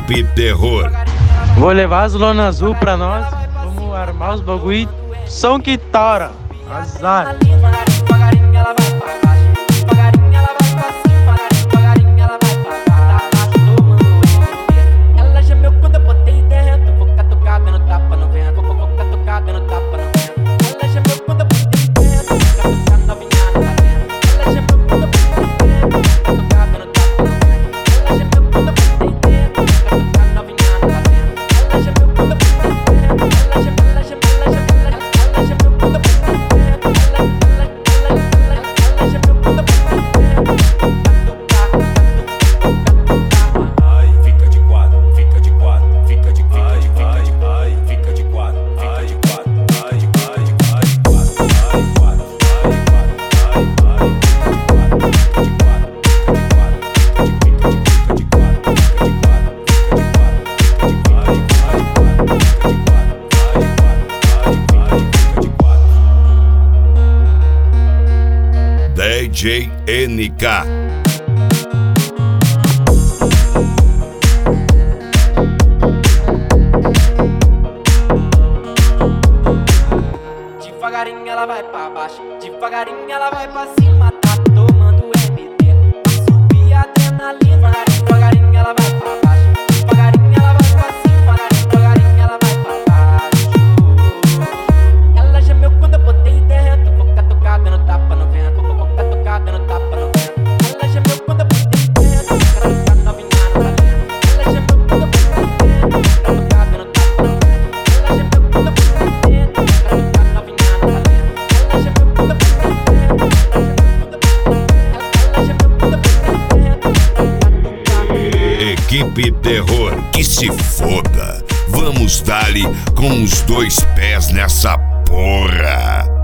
Equipe Terror. Vou levar as lona azul pra nós. Vamos armar os bagulho. Som que tora. Azar. Devagarinho ela vai pra baixo, devagarinho ela vai pra cima, devagarinho ela vai pra baixo, tomando MD. Ela gemeu quando eu botei dentro, vou catucada no tapa no vento, vou catucada no tapa no vento. Ela gemeu quando eu botei dentro, vou catucar novinha no talento. Ela gemeu quando eu botei dentro, vou catucada no tapa no vento. Ela gemeu quando eu botei dentro, vou catucar novinha no talento. Ela gemeu quando eu botei dentro, ela gemeu quando eu botei dentro. DJ NK. Devagarinho ela vai pra baixo, devagarinho ela vai pra cima, tá tomando MD. Pra subir a adrenalina, devagarinho ela vai pra baixo, devagarinho ela vai pra cima, devagarinho ela vai pra baixo. Ela gemeu quando eu botei dentro, vou catucada no tapa no vento, vou catucada no tapa no vento. Ela gemeu quando eu botei dentro, vou catucar novinha no talento. Ela gemeu quando eu botei dentro, vou catucada no tapa no vento. Ela gemeu quando eu botei dentro, vou catucar novinha no talento. Ela gemeu quando eu botei dentro, ela gemeu quando eu botei dentro, Equipe Terror, que se foda. Vamos dar-lhe com os dois pés nessa porra.